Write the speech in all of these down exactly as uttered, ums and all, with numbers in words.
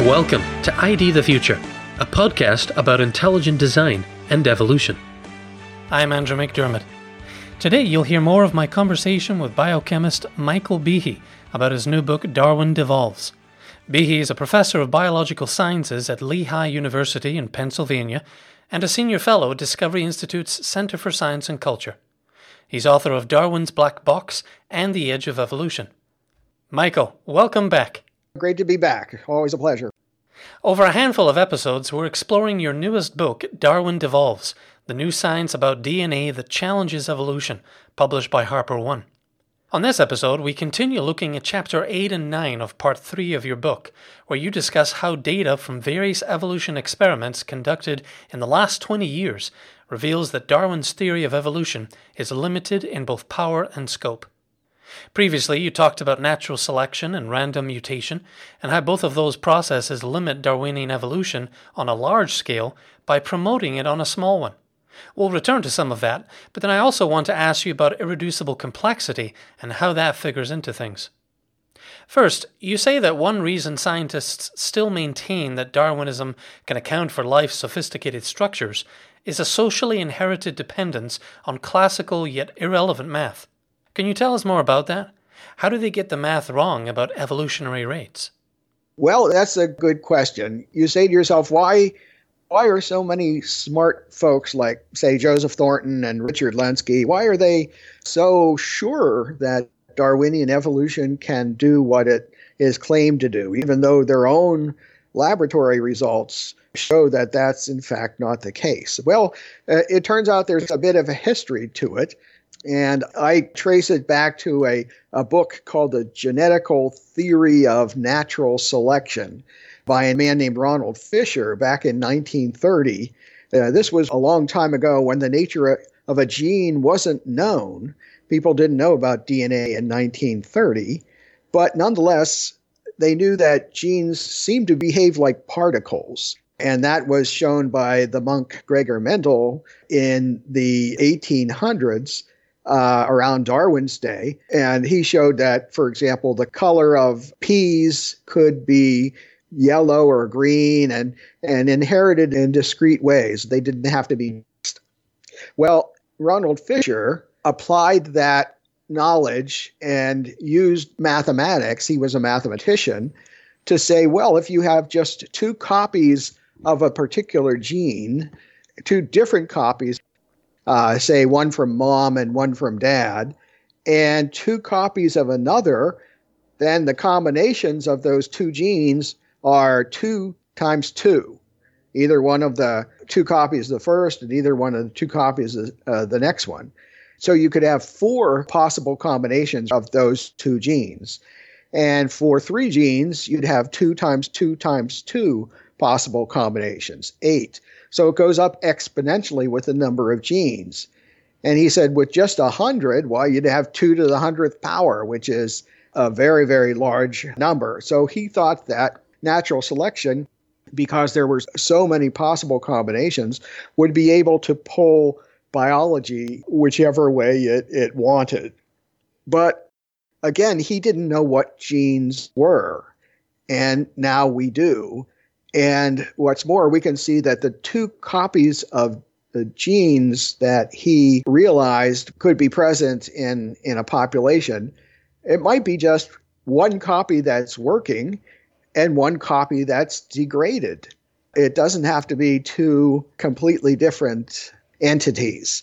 Welcome to I D the Future, a podcast about intelligent design and evolution. I'm Andrew McDermott. Today you'll hear more of my conversation with biochemist Michael Behe about his new book Darwin Devolves. Behe is a professor of biological sciences at Lehigh University in Pennsylvania and a senior fellow at Discovery Institute's Center for Science and Culture. He's author of Darwin's Black Box and The Edge of Evolution. Michael, welcome back. Great to be back. Always a pleasure. Over a handful of episodes, we're exploring your newest book, Darwin Devolves, the new science about D N A that challenges evolution, published by Harper One. On this episode, we continue looking at Chapter eight and nine of Part three of your book, where you discuss how data from various evolution experiments conducted in the last twenty years reveals that Darwin's theory of evolution is limited in both power and scope. Previously, you talked about natural selection and random mutation, and how both of those processes limit Darwinian evolution on a large scale by promoting it on a small one. We'll return to some of that, but then I also want to ask you about irreducible complexity and how that figures into things. First, you say that one reason scientists still maintain that Darwinism can account for life's sophisticated structures is a socially inherited dependence on classical yet irrelevant math. Can you tell us more about that? How do they get the math wrong about evolutionary rates? Well, that's a good question. You say to yourself, why why are so many smart folks like, say, Joseph Thornton and Richard Lenski, why are they so sure that Darwinian evolution can do what it is claimed to do, even though their own laboratory results show that that's in fact not the case? Well, uh, it turns out there's a bit of a history to it. And I trace it back to a, a book called The Genetical Theory of Natural Selection by a man named Ronald Fisher back in nineteen thirty. Uh, this was a long time ago when the nature of a gene wasn't known. People didn't know about D N A in nineteen thirty. But nonetheless, they knew that genes seemed to behave like particles. And that was shown by the monk Gregor Mendel in the eighteen hundreds. Uh, around Darwin's day. And he showed that, for example, the color of peas could be yellow or green and, and inherited in discrete ways. They didn't have to be mixed. Well, Ronald Fisher applied that knowledge and used mathematics. He was a mathematician to say, well, if you have just two copies of a particular gene, two different copies, Uh, say one from mom and one from dad, and two copies of another, then the combinations of those two genes are two times two. Either one of the two copies of the first and either one of the two copies of uh, the next one. So you could have four possible combinations of those two genes. And for three genes, you'd have two times two times two possible combinations, eight. So it goes up exponentially with the number of genes. And he said with just one hundred, well, you'd have two to the hundredth power, which is a very, very large number. So he thought that natural selection, because there were so many possible combinations, would be able to pull biology whichever way it, it wanted. But again, he didn't know what genes were. And now we do. And what's more, we can see that the two copies of the genes that he realized could be present in, in a population, it might be just one copy that's working and one copy that's degraded. It doesn't have to be two completely different entities.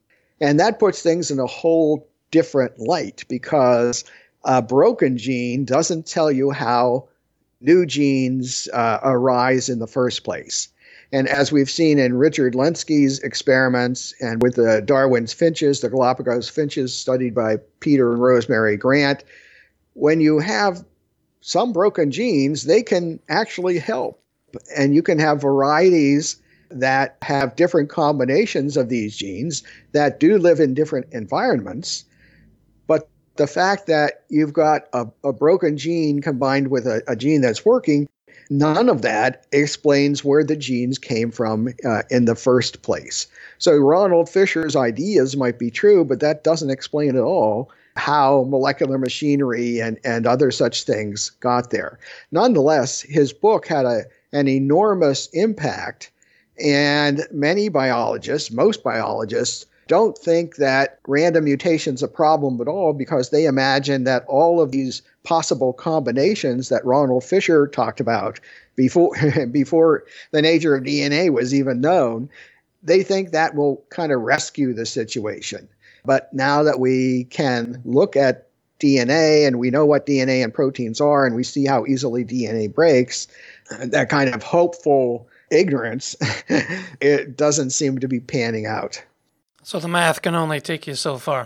And that puts things in a whole different light, because a broken gene doesn't tell you how new genes uh, arise in the first place. And as we've seen in Richard Lenski's experiments and with the Darwin's finches, the Galapagos finches studied by Peter and Rosemary Grant, when you have some broken genes, they can actually help. And you can have varieties that have different combinations of these genes that do live in different environments. But the fact that you've got a, a broken gene combined with a, a gene that's working None of that explains where the genes came from uh, in the first place. So Ronald Fisher's ideas might be true, but that doesn't explain at all how molecular machinery and, and other such things got there. Nonetheless, his book had a, an enormous impact, and many biologists, most biologists, don't think that random mutation's a problem at all because they imagine that all of these possible combinations that Ronald Fisher talked about before, before the nature of D N A was even known, they think that will kind of rescue the situation. But now that we can look at D N A and we know what D N A and proteins are and we see how easily D N A breaks, that kind of hopeful ignorance, it doesn't seem to be panning out. So the math can only take you so far.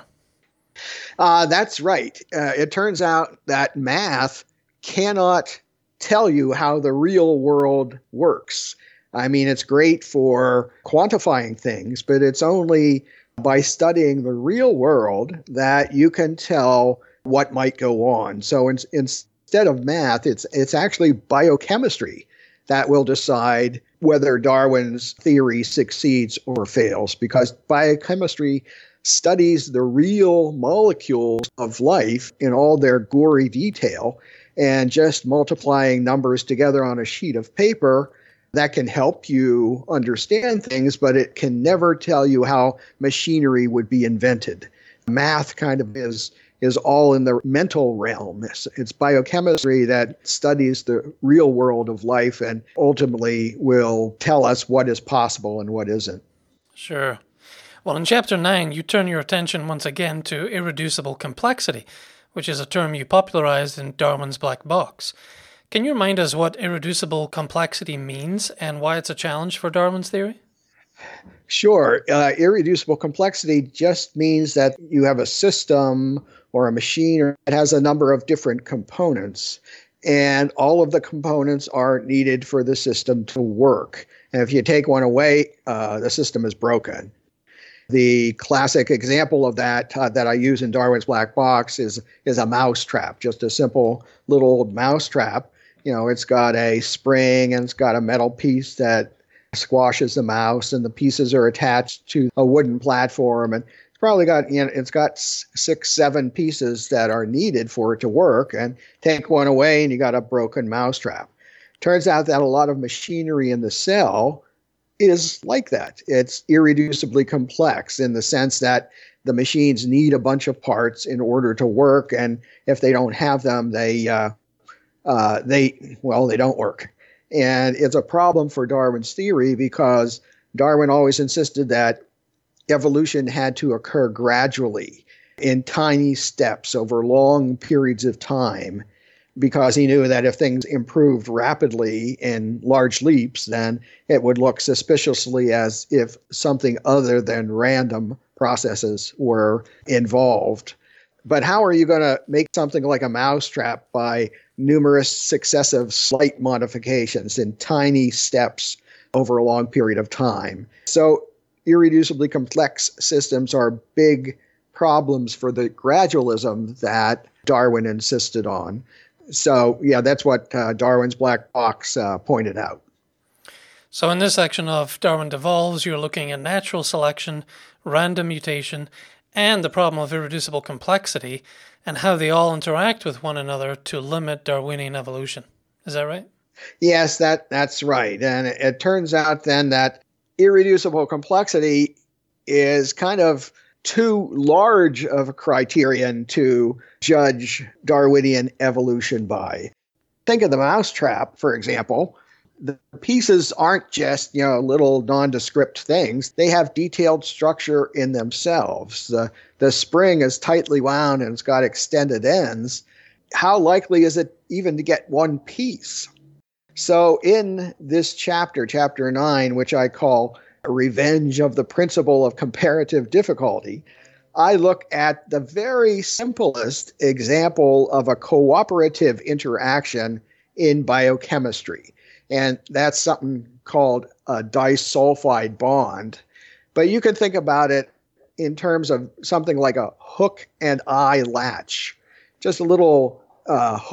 Uh, that's right. Uh, it turns out that math cannot tell you how the real world works. I mean, it's great for quantifying things, but it's only by studying the real world that you can tell what might go on. So in, instead of math, it's it's actually biochemistry that will decide whether Darwin's theory succeeds or fails, because biochemistry studies the real molecules of life in all their gory detail, and just multiplying numbers together on a sheet of paper, that can help you understand things, but it can never tell you how machinery would be invented. Math kind of is is all in the mental realm. It's, it's biochemistry that studies the real world of life and ultimately will tell us what is possible and what isn't. Sure. Well, in Chapter nine, you turn your attention once again to irreducible complexity, which is a term you popularized in Darwin's Black Box. Can you remind us what irreducible complexity means and why it's a challenge for Darwin's theory? Sure. Uh, irreducible complexity just means that you have a system or a machine that has a number of different components, and all of the components are needed for the system to work. And if you take one away, uh, the system is broken. The classic example of that uh, that I use in Darwin's Black Box is is a mouse trap, just a simple little old mouse trap. You know, it's got a spring and it's got a metal piece that squashes the mouse, and the pieces are attached to a wooden platform, and it's probably got, you know, it's got six, seven pieces that are needed for it to work, and take one away and you got a broken mousetrap. Turns out that a lot of machinery in the cell is like that. It's irreducibly complex in the sense that the machines need a bunch of parts in order to work, and if they don't have them, they, uh, uh, they, well, they don't work. And it's a problem for Darwin's theory because Darwin always insisted that evolution had to occur gradually in tiny steps over long periods of time, because he knew that if things improved rapidly in large leaps, then it would look suspiciously as if something other than random processes were involved. But how are you going to make something like a mousetrap by numerous successive slight modifications in tiny steps over a long period of time? So irreducibly complex systems are big problems for the gradualism that Darwin insisted on. So, yeah, that's what uh, Darwin's Black Box uh, pointed out. So in this section of Darwin Devolves, you're looking at natural selection, random mutation, and the problem of irreducible complexity, and how they all interact with one another to limit Darwinian evolution. Is that right? Yes, that that's right. And it, it turns out then that irreducible complexity is kind of too large of a criterion to judge Darwinian evolution by. Think of the mousetrap, for example. The pieces aren't just, you know, little nondescript things. They have detailed structure in themselves. The, the spring is tightly wound and it's got extended ends. How likely is it even to get one piece? So in this chapter, chapter nine, which I call Revenge of the Principle of Comparative Difficulty, I look at the very simplest example of a cooperative interaction in biochemistry. And that's something called a disulfide bond. But you can think about it in terms of something like a hook and eye latch. Just a little uh, hook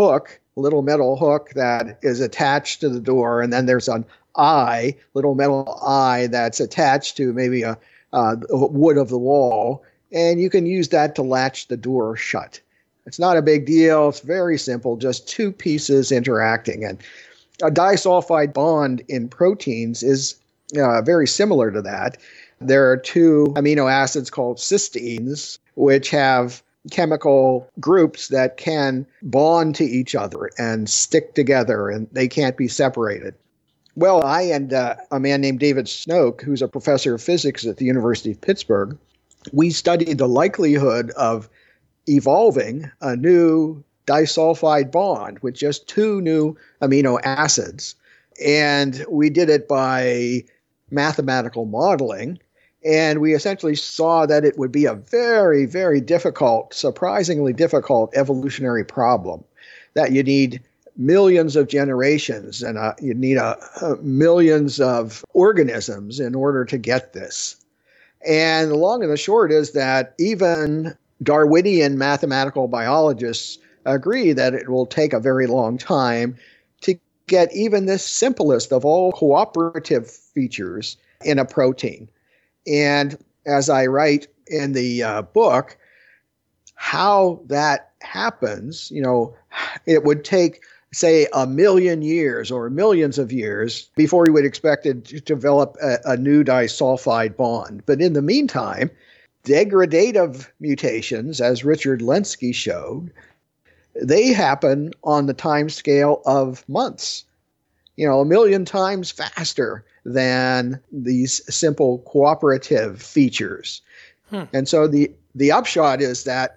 little metal hook that is attached to the door, and then there's an eye, little metal eye that's attached to maybe a uh, wood of the wall, and you can use that to latch the door shut. It's not a big deal. It's very simple, just two pieces interacting. And a disulfide bond in proteins is uh, very similar to that. There are two amino acids called cysteines, which have chemical groups that can bond to each other and stick together, and they can't be separated. Well, I and uh, a man named David Snoke, who's a professor of physics at the University of Pittsburgh, we studied the likelihood of evolving a new disulfide bond with just two new amino acids. And we did it by mathematical modeling. And we essentially saw that it would be a very, very difficult, surprisingly difficult evolutionary problem, that you need millions of generations and uh, you need uh, uh, millions of organisms in order to get this. And the long and the short is that even Darwinian mathematical biologists agree that it will take a very long time to get even this simplest of all cooperative features in a protein. And as I write in the uh, book, how that happens, you know, it would take, say, a million years or millions of years before you would expect it to develop a, a new disulfide bond. But in the meantime, degradative mutations, as Richard Lenski showed, they happen on the time scale of months, you know, a million times faster than these simple cooperative features. Hmm. And so the, the upshot is that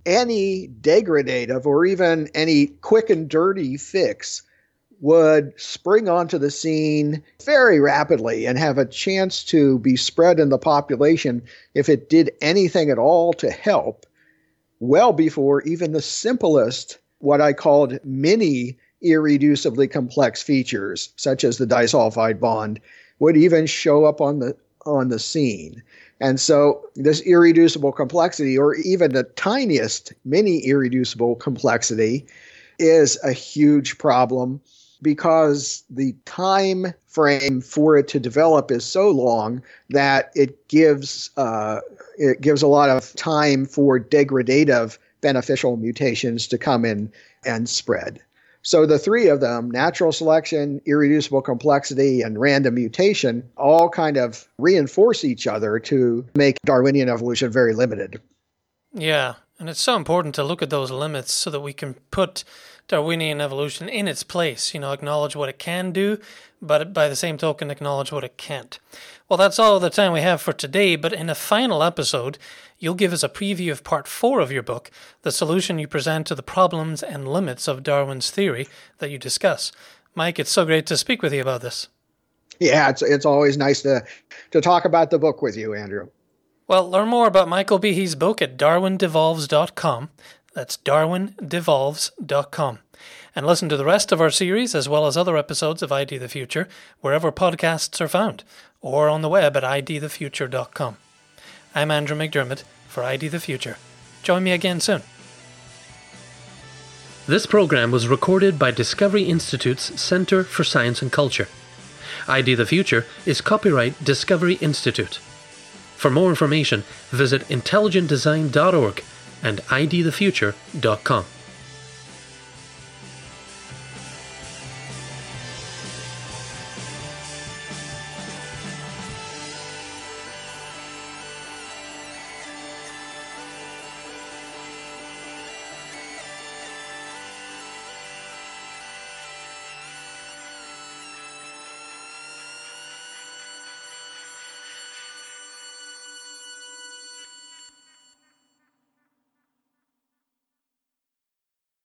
any degradative or even any quick and dirty fix would spring onto the scene very rapidly and have a chance to be spread in the population if it did anything at all to help well before even the simplest, what I called mini irreducibly complex features, such as the disulfide bond, would even show up on the on the scene. And so this irreducible complexity, or even the tiniest mini irreducible complexity, is a huge problem because the time frame for it to develop is so long that it gives uh, it gives a lot of time for degradative beneficial mutations to come in and spread. So the three of them, natural selection, irreducible complexity, and random mutation, all kind of reinforce each other to make Darwinian evolution very limited. Yeah, and it's so important to look at those limits so that we can put Darwinian evolution in its place, you know, acknowledge what it can do, but by the same token, acknowledge what it can't. Well, that's all the time we have for today, but in a final episode, you'll give us a preview of part four of your book, the solution you present to the problems and limits of Darwin's theory that you discuss. Mike, it's so great to speak with you about this. Yeah, it's it's always nice to, to talk about the book with you, Andrew. Well, learn more about Michael Behe's book at darwin devolves dot com. That's darwin devolves dot com. And listen to the rest of our series, as well as other episodes of I D the Future, wherever podcasts are found, or on the web at I D the future dot com. I'm Andrew McDermott for I D the Future. Join me again soon. This program was recorded by Discovery Institute's Center for Science and Culture. I D the Future is copyright Discovery Institute. For more information, visit intelligent design dot org and I D the future dot com.